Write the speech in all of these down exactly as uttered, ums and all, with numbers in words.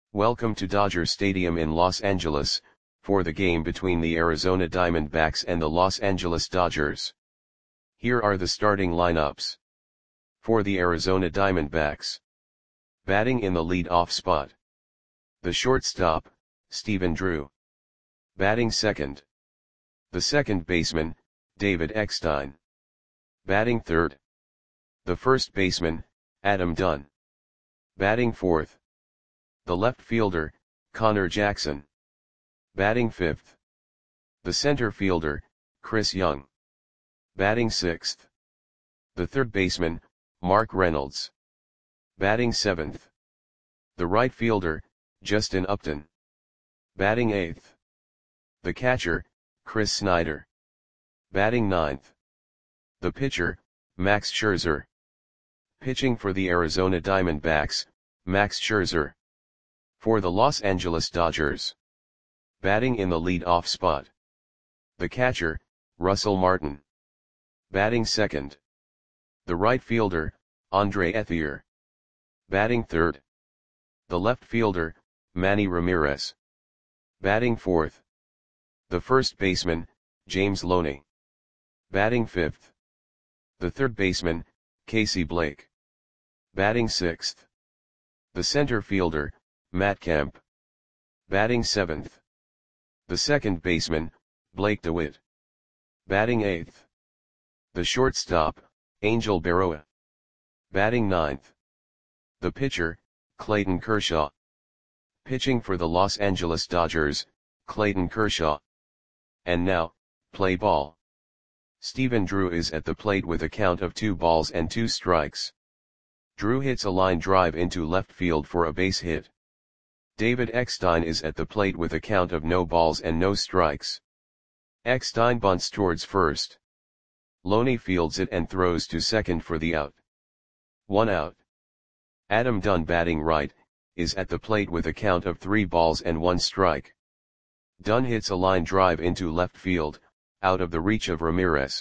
Welcome to Dodger Stadium in Los Angeles, for the game between the Arizona Diamondbacks and the Los Angeles Dodgers. Here are the starting lineups. For the Arizona Diamondbacks. Batting in the lead-off spot. The shortstop, Stephen Drew. Batting second. The second baseman, David Eckstein. Batting third. The first baseman, Adam Dunn. Batting fourth. The left fielder, Connor Jackson. Batting fifth. The center fielder, Chris Young. Batting sixth. The third baseman, Mark Reynolds. Batting seventh. The right fielder, Justin Upton. Batting eighth. The catcher, Chris Snyder. Batting ninth. The pitcher, Max Scherzer. Pitching for the Arizona Diamondbacks, Max Scherzer. For the Los Angeles Dodgers. Batting in the lead-off spot. The catcher, Russell Martin. Batting second. The right fielder, Andre Ethier. Batting third. The left fielder, Manny Ramirez. Batting fourth. The first baseman, James Loney. Batting fifth. The third baseman, Casey Blake. Batting sixth. The center fielder, Matt Kemp. Batting seventh. The second baseman, Blake DeWitt. Batting eighth. The shortstop, Angel Berroa. Batting ninth. The pitcher, Clayton Kershaw. Pitching for the Los Angeles Dodgers, Clayton Kershaw. And now, play ball. Stephen Drew is at the plate with a count of two balls and two strikes. Drew hits a line drive into left field for a base hit. David Eckstein is at the plate with a count of no balls and no strikes. Eckstein bunts towards first. Loney fields it and throws to second for the out. One out. Adam Dunn, batting right, is at the plate with a count of three balls and one strike. Dunn hits a line drive into left field, out of the reach of Ramirez.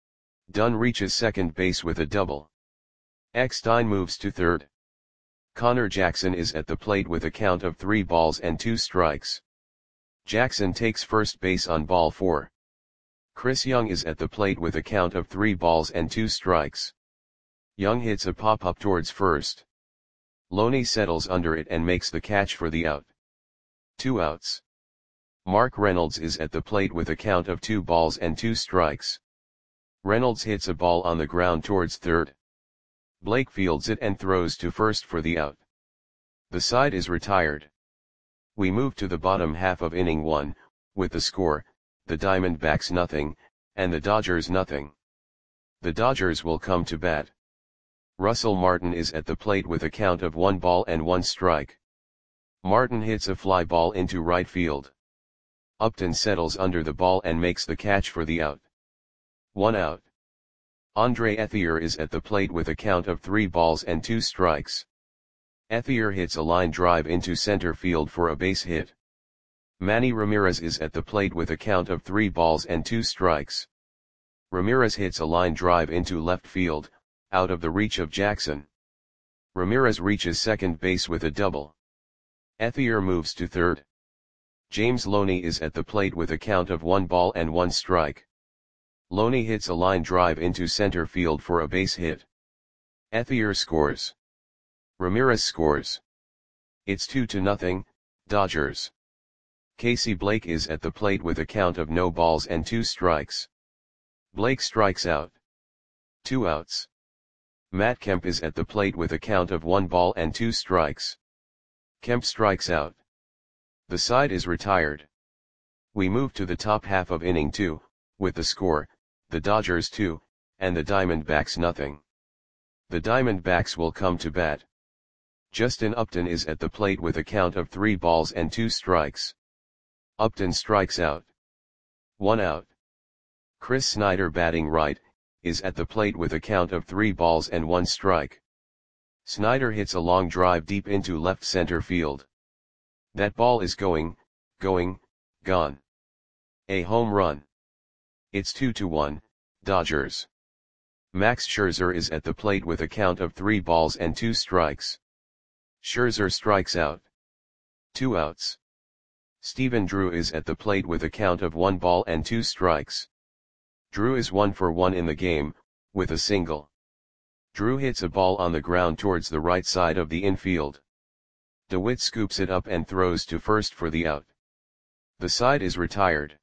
Dunn reaches second base with a double. Eckstein moves to third. Connor Jackson is at the plate with a count of three balls and two strikes. Jackson takes first base on ball four. Chris Young is at the plate with a count of three balls and two strikes. Young hits a pop-up towards first. Loney settles under it and makes the catch for the out. Two outs. Mark Reynolds is at the plate with a count of two balls and two strikes. Reynolds hits a ball on the ground towards third. Blake fields it and throws to first for the out. The side is retired. We move to the bottom half of inning one, with the score, the Diamondbacks nothing, and the Dodgers nothing. The Dodgers will come to bat. Russell Martin is at the plate with a count of one ball and one strike. Martin hits a fly ball into right field. Upton settles under the ball and makes the catch for the out. One out. Andre Ethier is at the plate with a count of three balls and two strikes. Ethier hits a line drive into center field for a base hit. Manny Ramirez is at the plate with a count of three balls and two strikes. Ramirez hits a line drive into left field, out of the reach of Jackson. Ramirez reaches second base with a double. Ethier moves to third. James Loney is at the plate with a count of one ball and one strike. Loney hits a line drive into center field for a base hit. Ethier scores. Ramirez scores. It's two to nothing, Dodgers. Casey Blake is at the plate with a count of no balls and two strikes. Blake strikes out. Two outs. Matt Kemp is at the plate with a count of one ball and two strikes. Kemp strikes out. The side is retired. We move to the top half of inning two, with the score, the Dodgers two, and the Diamondbacks nothing. The Diamondbacks will come to bat. Justin Upton is at the plate with a count of three balls and two strikes. Upton strikes out. One out. Chris Snyder, batting right, is at the plate with a count of three balls and one strike. Snyder hits a long drive deep into left center field. That ball is going, going, gone. A home run. It's two to one, Dodgers. Max Scherzer is at the plate with a count of three balls and two strikes. Scherzer strikes out. Two outs. Stephen Drew is at the plate with a count of one ball and two strikes. Drew is one for one in the game, with a single. Drew hits a ball on the ground towards the right side of the infield. DeWitt scoops it up and throws to first for the out. The side is retired.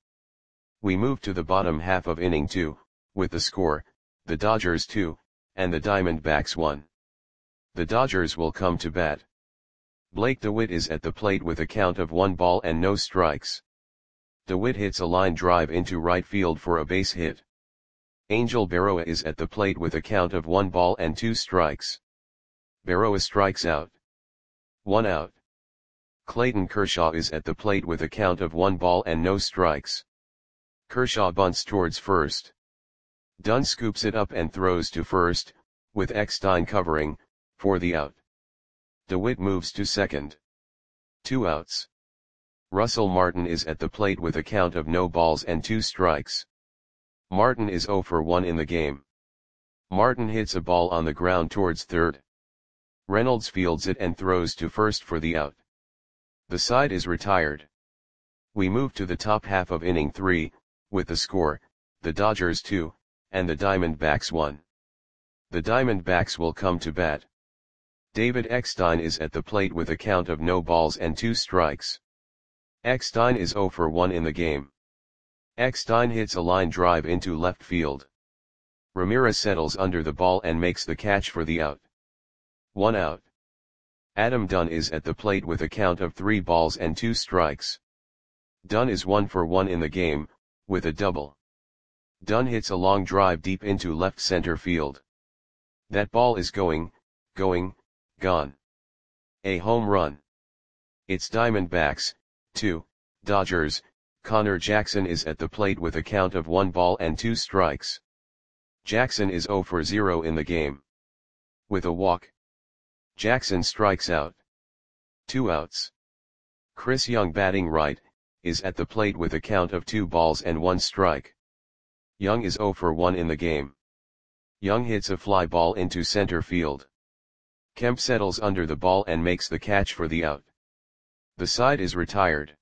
We move to the bottom half of inning two, with the score, the Dodgers two, and the Diamondbacks one. The Dodgers will come to bat. Blake DeWitt is at the plate with a count of one ball and no strikes. DeWitt hits a line drive into right field for a base hit. Angel Berroa is at the plate with a count of one ball and two strikes. Berroa strikes out. One out. Clayton Kershaw is at the plate with a count of one ball and no strikes. Kershaw bunts towards first. Dunn scoops it up and throws to first, with Eckstein covering, for the out. DeWitt moves to second. Two outs. Russell Martin is at the plate with a count of no balls and two strikes. Martin is oh for one in the game. Martin hits a ball on the ground towards third. Reynolds fields it and throws to first for the out. The side is retired. We move to the top half of inning three, with the score, the Dodgers two, and the Diamondbacks one. The Diamondbacks will come to bat. David Eckstein is at the plate with a count of no balls and two strikes. Eckstein is oh for one in the game. Eckstein hits a line drive into left field. Ramirez settles under the ball and makes the catch for the out. One out. Adam Dunn is at the plate with a count of three balls and two strikes. Dunn is one for one in the game, with a double. Dunn hits a long drive deep into left center field. That ball is going, going, gone. A home run. It's Diamondbacks, two, Dodgers. Connor Jackson is at the plate with a count of one ball and two strikes. Jackson is oh for zero in the game. With a walk. Jackson strikes out. Two outs. Chris Young, batting right, is at the plate with a count of two balls and one strike. Young is oh for one in the game. Young hits a fly ball into center field. Kemp settles under the ball and makes the catch for the out. The side is retired.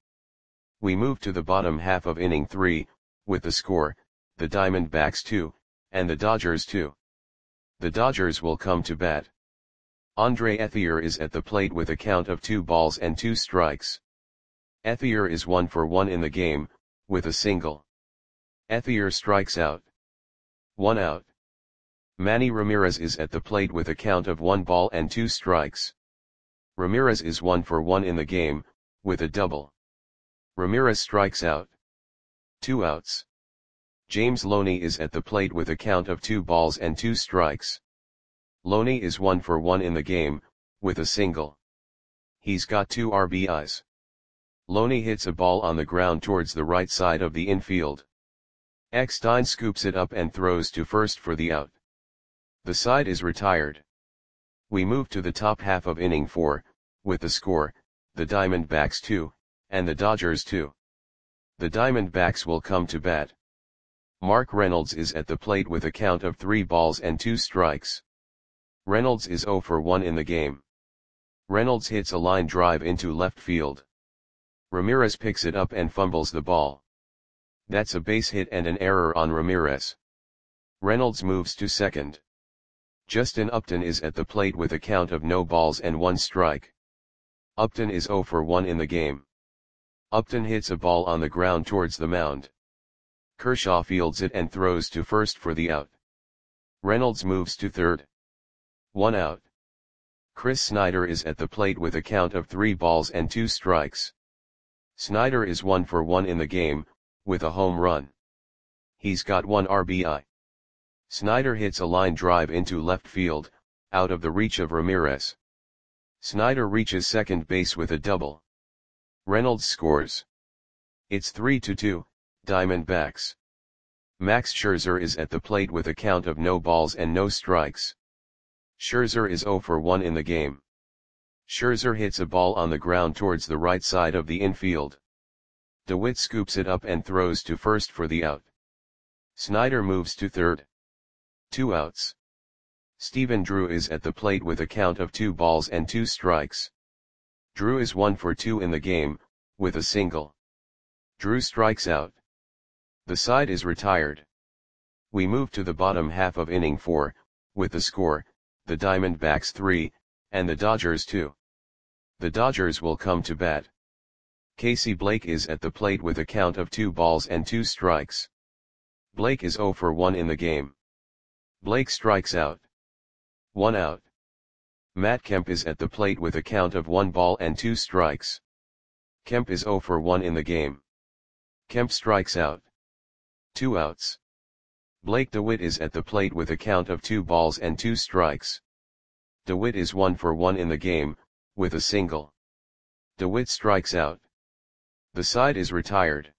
We move to the bottom half of inning three, with the score, the Diamondbacks two, and the Dodgers two. The Dodgers will come to bat. Andre Ethier is at the plate with a count of two balls and two strikes. Ethier is one for one in the game, with a single. Ethier strikes out. One out. Manny Ramirez is at the plate with a count of one ball and two strikes. Ramirez is one for one in the game, with a double. Ramirez strikes out. Two outs. James Loney is at the plate with a count of two balls and two strikes. Loney is one for one in the game, with a single. He's got two R B Is. Loney hits a ball on the ground towards the right side of the infield. Eckstein scoops it up and throws to first for the out. The side is retired. We move to the top half of inning four, with the score, the Diamondbacks two, and the Dodgers two. The Diamondbacks will come to bat. Mark Reynolds is at the plate with a count of three balls and two strikes. Reynolds is oh for one in the game. Reynolds hits a line drive into left field. Ramirez picks it up and fumbles the ball. That's a base hit and an error on Ramirez. Reynolds moves to second. Justin Upton is at the plate with a count of no balls and one strike. Upton is oh for one in the game. Upton hits a ball on the ground towards the mound. Kershaw fields it and throws to first for the out. Reynolds moves to third. One out. Chris Snyder is at the plate with a count of three balls and two strikes. Snyder is one for one in the game, with a home run. He's got one R B I. Snyder hits a line drive into left field, out of the reach of Ramirez. Snyder reaches second base with a double. Reynolds scores. It's three to two, Diamondbacks. Max Scherzer is at the plate with a count of no balls and no strikes. Scherzer is oh for one in the game. Scherzer hits a ball on the ground towards the right side of the infield. DeWitt scoops it up and throws to first for the out. Snyder moves to third. Two outs. Stephen Drew is at the plate with a count of two balls and two strikes. Drew is one for two in the game, with a single. Drew strikes out. The side is retired. We move to the bottom half of inning four, with the score, the Diamondbacks three, and the Dodgers two. The Dodgers will come to bat. Casey Blake is at the plate with a count of two balls and two strikes. Blake is zero for one in the game. Blake strikes out. One out. Matt Kemp is at the plate with a count of one ball and two strikes. Kemp is zero for one in the game. Kemp strikes out. Two outs. Blake DeWitt is at the plate with a count of two balls and two strikes. DeWitt is one for one in the game, with a single. DeWitt strikes out. The side is retired.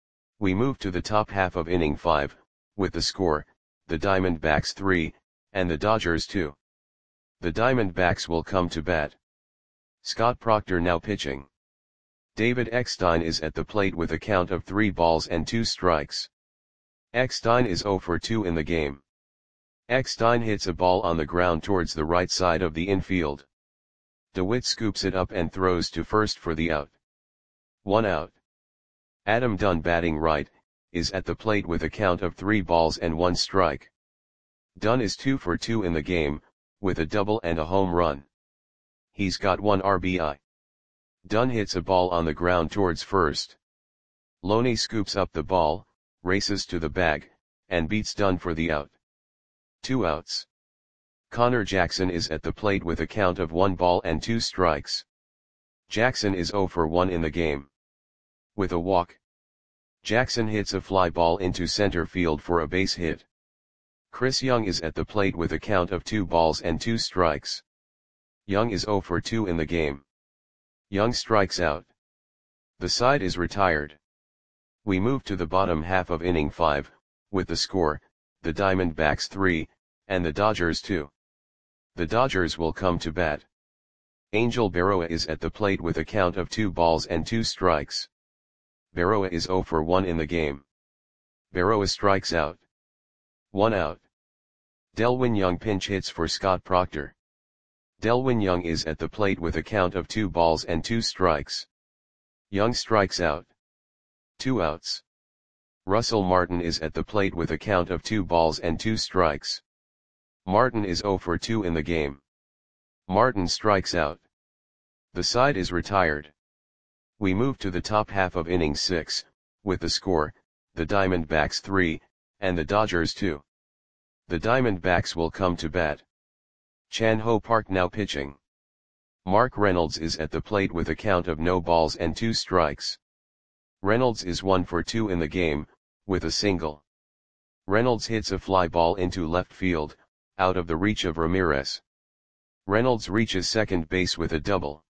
We move to the top half of inning five, with the score, the Diamondbacks three, and the Dodgers two. The Diamondbacks will come to bat. Scott Proctor now pitching. David Eckstein is at the plate with a count of three balls and two strikes. Eckstein is zero for two in the game. Eckstein hits a ball on the ground towards the right side of the infield. DeWitt scoops it up and throws to first for the out. One out. Adam Dunn, batting right, is at the plate with a count of three balls and one strike. Dunn is two for two in the game, with a double and a home run. He's got one R B I. Dunn hits a ball on the ground towards first. Loney scoops up the ball, races to the bag, and beats Dunn for the out. Two outs. Connor Jackson is at the plate with a count of one ball and two strikes. Jackson is zero for one in the game. With a walk, Jackson hits a fly ball into center field for a base hit. Chris Young is at the plate with a count of two balls and two strikes. Young is zero for two in the game. Young strikes out. The side is retired. We move to the bottom half of inning five, with the score, the Diamondbacks three, and the Dodgers two. The Dodgers will come to bat. Angel Berroa is at the plate with a count of two balls and two strikes. Berroa is zero for one in the game. Berroa strikes out. One out. Delwin Young pinch hits for Scott Proctor. Delwin Young is at the plate with a count of two balls and two strikes. Young strikes out. Two outs. Russell Martin is at the plate with a count of two balls and two strikes. Martin is zero for two in the game. Martin strikes out. The side is retired. We move to the top half of inning six, with the score, the Diamondbacks three, and the Dodgers two. The Diamondbacks will come to bat. Chan Ho Park now pitching. Mark Reynolds is at the plate with a count of no balls and two strikes. Reynolds is one for two in the game, with a single. Reynolds hits a fly ball into left field, out of the reach of Ramirez. Reynolds reaches second base with a double.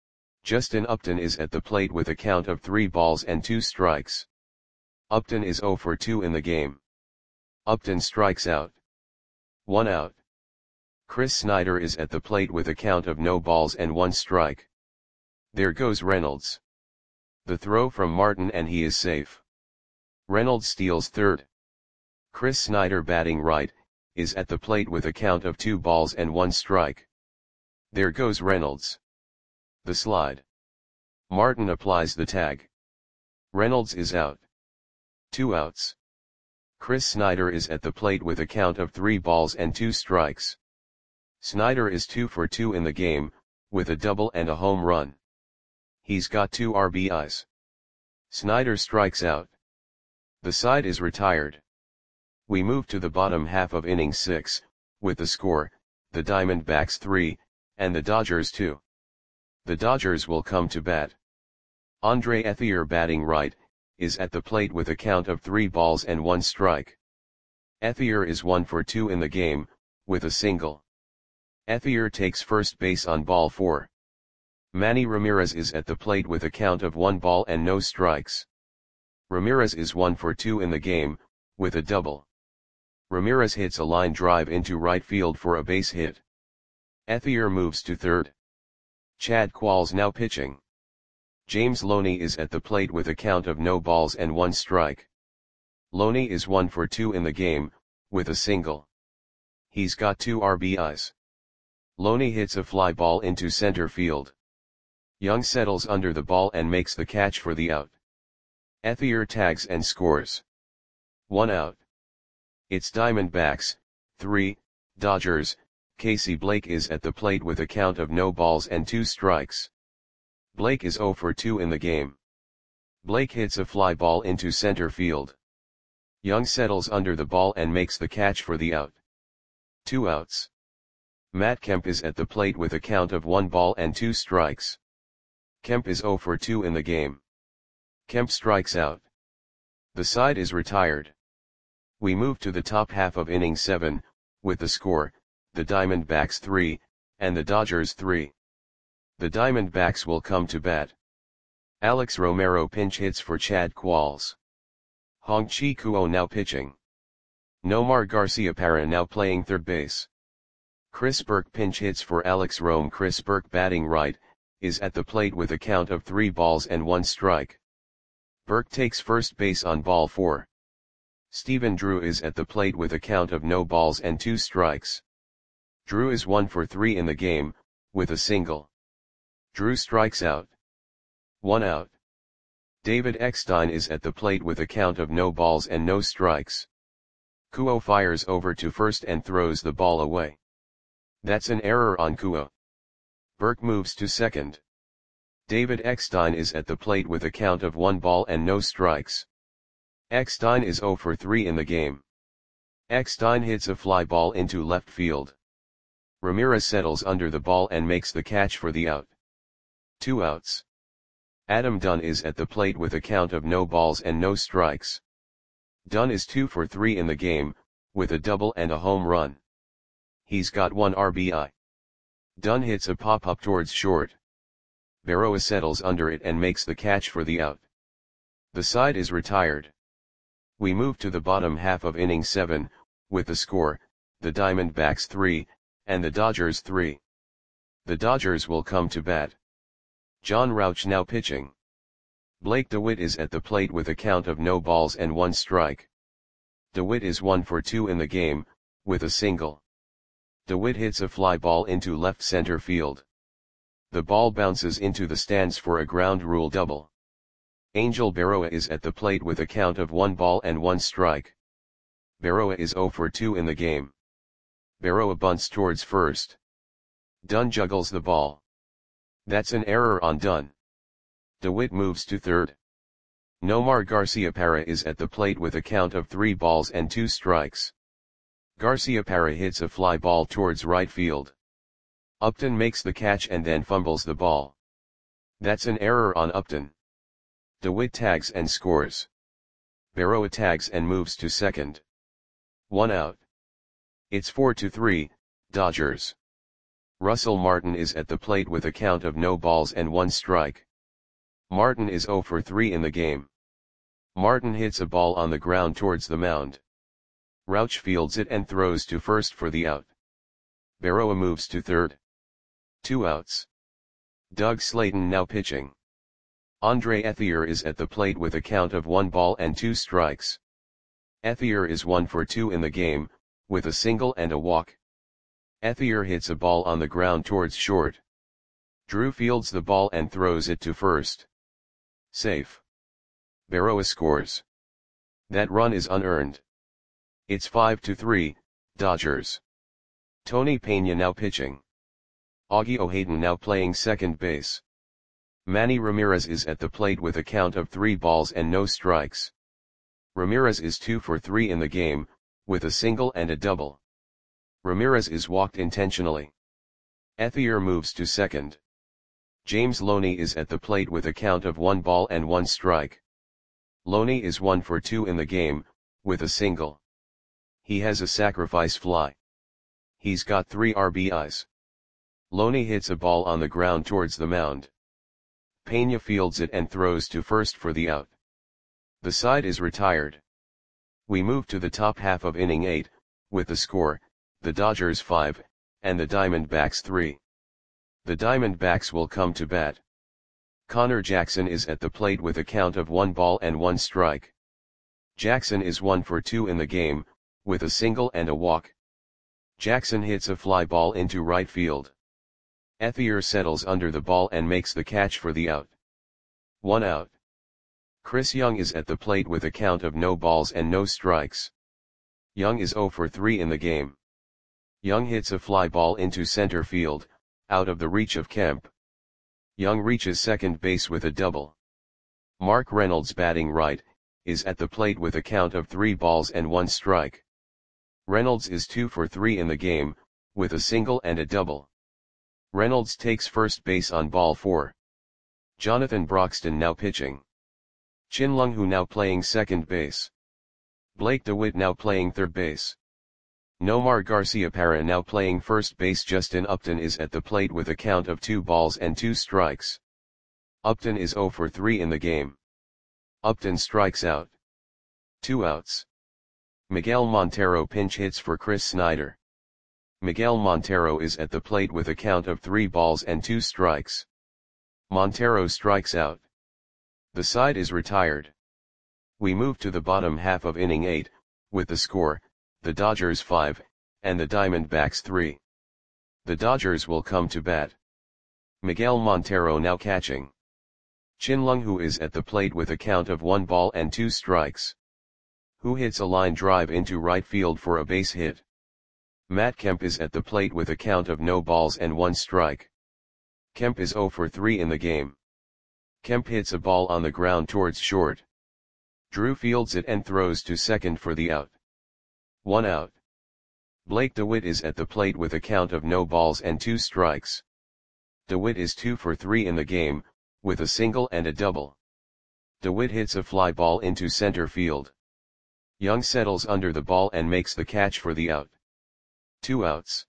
Justin Upton is at the plate with a count of three balls and two strikes. Upton is zero for two in the game. Upton strikes out. One out. Chris Snyder is at the plate with a count of no balls and one strike. There goes Reynolds. The throw from Martin and he is safe. Reynolds steals third. Chris Snyder, batting right, is at the plate with a count of two balls and one strike. There goes Reynolds. The slide. Martin applies the tag. Reynolds is out. Two outs. Chris Snyder is at the plate with a count of three balls and two strikes. Snyder is two for two in the game, with a double and a home run. He's got two R B Is. Snyder strikes out. The side is retired. We move to the bottom half of inning six, with the score, the Diamondbacks three, and the Dodgers two. The Dodgers will come to bat. Andre Ethier, batting right, is at the plate with a count of three balls and one strike. Ethier is one for two in the game, with a single. Ethier takes first base on ball four. Manny Ramirez is at the plate with a count of one ball and no strikes. Ramirez is one for two in the game, with a double. Ramirez hits a line drive into right field for a base hit. Ethier moves to third. Chad Qualls now pitching. James Loney is at the plate with a count of no balls and one strike. Loney is one for two in the game, with a single. He's got two R B Is. Loney hits a fly ball into center field. Young settles under the ball and makes the catch for the out. Ethier tags and scores. One out. It's Diamondbacks, three, Dodgers. Casey Blake is at the plate with a count of no balls and two strikes. Blake is zero for two in the game. Blake hits a fly ball into center field. Young settles under the ball and makes the catch for the out. Two outs. Matt Kemp is at the plate with a count of one ball and two strikes. Kemp is zero for two in the game. Kemp strikes out. The side is retired. We move to the top half of inning seven, with the score, the Diamondbacks three, and the Dodgers three. The Diamondbacks will come to bat. Alex Romero pinch hits for Chad Qualls. Hong-Chi Kuo now pitching. Nomar Garciaparra now playing third base. Chris Burke pinch hits for Alex Rome. Chris Burke, batting right, is at the plate with a count of three balls and one strike. Burke takes first base on ball four. Stephen Drew is at the plate with a count of no balls and two strikes. Drew is one for three in the game, with a single. Drew strikes out. One out. David Eckstein is at the plate with a count of no balls and no strikes. Kuo fires over to first and throws the ball away. That's an error on Kuo. Burke moves to second. David Eckstein is at the plate with a count of one ball and no strikes. Eckstein is zero for three in the game. Eckstein hits a fly ball into left field. Ramirez settles under the ball and makes the catch for the out. Two outs. Adam Dunn is at the plate with a count of no balls and no strikes. Dunn is two for three in the game, with a double and a home run. He's got one R B I. Dunn hits a pop-up towards short. Berroa settles under it and makes the catch for the out. The side is retired. We move to the bottom half of inning seven, with the score, the Diamondbacks three, and the Dodgers three. The Dodgers will come to bat. John Rauch now pitching. Blake DeWitt is at the plate with a count of no balls and one strike. DeWitt is one for two in the game, with a single. DeWitt hits a fly ball into left center field. The ball bounces into the stands for a ground rule double. Angel Berroa is at the plate with a count of one ball and one strike. Berroa is zero for two in the game. Berroa bunts towards first. Dunn juggles the ball. That's an error on Dunn. DeWitt moves to third. Nomar Garciaparra is at the plate with a count of three balls and two strikes. Garciaparra hits a fly ball towards right field. Upton makes the catch and then fumbles the ball. That's an error on Upton. DeWitt tags and scores. Berroa tags and moves to second. One out. It's four to three, Dodgers. Russell Martin is at the plate with a count of no balls and one strike. Martin is zero for three in the game. Martin hits a ball on the ground towards the mound. Rauch fields it and throws to first for the out. Berroa moves to third. Two outs. Doug Slayton now pitching. Andre Ethier is at the plate with a count of one ball and two strikes. Ethier is one for two in the game, with a single and a walk. Ethier hits a ball on the ground towards short. Drew fields the ball and throws it to first. Safe. Berroa scores. That run is unearned. It's five to three, Dodgers. Tony Pena now pitching. Augie O'Haden now playing second base. Manny Ramirez is at the plate with a count of three balls and no strikes. Ramirez is two for three in the game, with a single and a double. Ramirez is walked intentionally. Ethier moves to second. James Loney is at the plate with a count of one ball and one strike. Loney is one for two in the game, with a single. He has a sacrifice fly. He's got three R B Is. Loney hits a ball on the ground towards the mound. Pena fields it and throws to first for the out. The side is retired. We move to the top half of inning eight, with the score, the Dodgers five, and the Diamondbacks three. The Diamondbacks will come to bat. Connor Jackson is at the plate with a count of one ball and one strike. Jackson is one for two in the game, with a single and a walk. Jackson hits a fly ball into right field. Ethier settles under the ball and makes the catch for the out. One out. Chris Young is at the plate with a count of no balls and no strikes. Young is zero for three in the game. Young hits a fly ball into center field, out of the reach of Kemp. Young reaches second base with a double. Mark Reynolds, batting right, is at the plate with a count of three balls and one strike. Reynolds is two for three in the game, with a single and a double. Reynolds takes first base on ball four. Jonathan Broxton now pitching. Chin Lung Hu now playing second base. Blake DeWitt now playing third base. Nomar Garciaparra now playing first base. Justin Upton is at the plate with a count of two balls and two strikes. Upton is zero for three in the game. Upton strikes out. Two outs. Miguel Montero pinch hits for Chris Snyder. Miguel Montero is at the plate with a count of three balls and two strikes. Montero strikes out. The side is retired. We move to the bottom half of inning eight, with the score, the Dodgers five, and the Diamondbacks three. The Dodgers will come to bat. Miguel Montero now catching. Chin Lung Hu is at the plate with a count of one ball and two strikes. Hu hits a line drive into right field for a base hit. Matt Kemp is at the plate with a count of no balls and one strike. Kemp is zero for three in the game. Kemp hits a ball on the ground towards short. Drew fields it and throws to second for the out. One out. Blake DeWitt is at the plate with a count of no balls and two strikes. DeWitt is two for three in the game, with a single and a double. DeWitt hits a fly ball into center field. Young settles under the ball and makes the catch for the out. Two outs.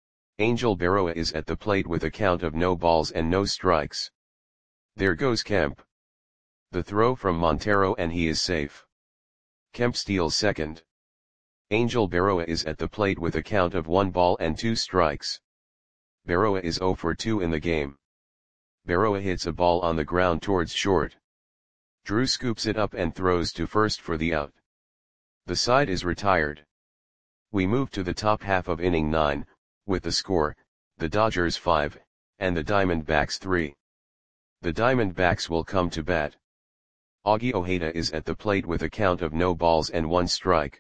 Angel Berroa is at the plate with a count of no balls and no strikes. There goes Kemp. The throw from Montero and he is safe. Kemp steals second. Angel Berroa is at the plate with a count of one ball and two strikes. Berroa is zero for two in the game. Berroa hits a ball on the ground towards short. Drew scoops it up and throws to first for the out. The side is retired. We move to the top half of inning nine, with the score, the Dodgers five, and the Diamondbacks three. The Diamondbacks will come to bat. Augie Ojeda is at the plate with a count of no balls and one strike.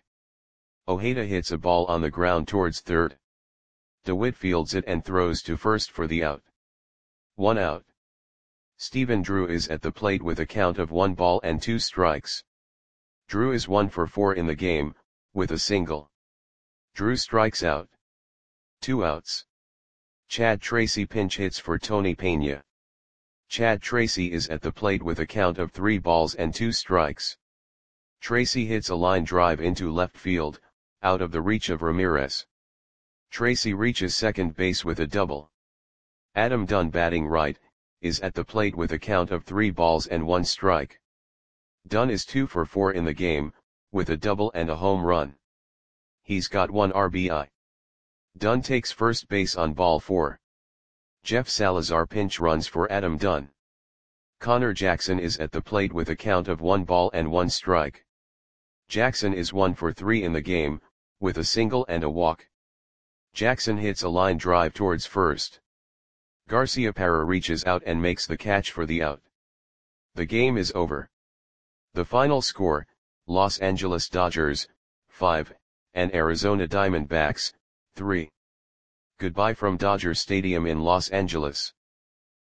Ojeda hits a ball on the ground towards third. DeWitt fields it and throws to first for the out. One out. Stephen Drew is at the plate with a count of one ball and two strikes. Drew is one for four in the game, with a single. Drew strikes out. Two outs. Chad Tracy pinch hits for Tony Pena. Chad Tracy is at the plate with a count of three balls and two strikes. Tracy hits a line drive into left field, out of the reach of Ramirez. Tracy reaches second base with a double. Adam Dunn, batting right, is at the plate with a count of three balls and one strike. Dunn is two for four in the game, with a double and a home run. He's got one R B I. Dunn takes first base on ball four. Jeff Salazar pinch runs for Adam Dunn. Connor Jackson is at the plate with a count of one ball and one strike. Jackson is one for three in the game, with a single and a walk. Jackson hits a line drive towards first. Garciaparra reaches out and makes the catch for the out. The game is over. The final score, Los Angeles Dodgers, five, and Arizona Diamondbacks, three. Goodbye from Dodger Stadium in Los Angeles.